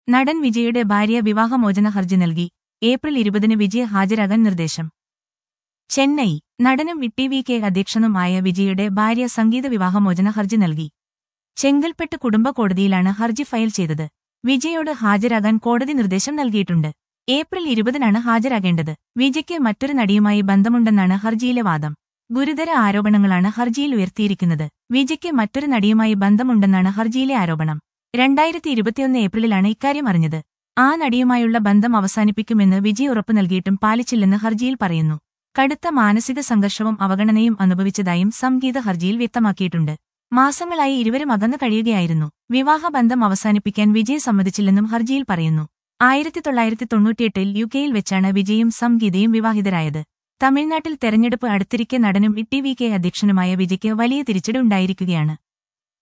നടൻ വിജയുടെ ഭാര്യ വിവാഹമോചന ഹർജി നൽകി. ഏപ്രിൽ 20-ന് വിജയ് ഹാജരാകാൻ നിർദ്ദേശം. ചെന്നൈ. നടനും ടി.വി.കെ അധ്യക്ഷനും ആയ വിജയുടെ ഭാര്യ സംഗീത വിവാഹമോചന ഹർജി നൽകി. ചെങ്കൽപ്പെട്ട് കുടുംബ കോടതിയിലാണ് ഹർജി ഫയൽ ചെയ്തത്. വിജയോട് ഹാജരാകാൻ കോടതി നിർദ്ദേശം നൽകിയിട്ടുണ്ട്. ഏപ്രിൽ 20-നാണ് ഹാജരാകേണ്ടത്. വിജയ്ക്ക് മറ്റൊരു നടിയുമായി ബന്ധമുണ്ടെന്നാണ് ഹർജിയിലെ വാദം. ഗുരുതര ആരോപണങ്ങളാണ് ഹർജിയിൽ ഉയർത്തിയിരിക്കുന്നത്. വിജയ്ക്ക് മറ്റൊരു നടിയുമായി ബന്ധമുണ്ടെന്നാണ് ഹർജിയിലെ ആരോപണം. 2021 ഏപ്രിലിലാണ് ഇക്കാര്യം അറിഞ്ഞത്. ആ നടിയുമായുള്ള ബന്ധം അവസാനിപ്പിക്കുമെന്ന് വിജയ് ഉറപ്പു നൽകിയിട്ടും പാലിച്ചില്ലെന്ന് ഹർജിയിൽ പറയുന്നു. കടുത്ത മാനസിക സംഘർഷവും അവഗണനയും അനുഭവിച്ചതായും സംഗീത ഹർജിയിൽ വ്യക്തമാക്കിയിട്ടുണ്ട്. മാസങ്ങളായി ഇരുവരും അകന്നു കഴിയുകയായിരുന്നു. വിവാഹബന്ധം അവസാനിപ്പിക്കാൻ വിജയ് സമ്മതിച്ചില്ലെന്നും ഹർജിയിൽ പറയുന്നു. 1998-ൽ യുകെയിൽ വെച്ചാണ് വിജയും സംഗീതയും വിവാഹിതരായത്. തമിഴ്നാട്ടിൽ തെരഞ്ഞെടുപ്പ് അടുത്തിരിക്കെ നടനും ടി.വി.കെ അധ്യക്ഷനുമായ വിജയ്ക്ക് വലിയ തിരിച്ചടി ഉണ്ടായിരിക്കുകയാണ്.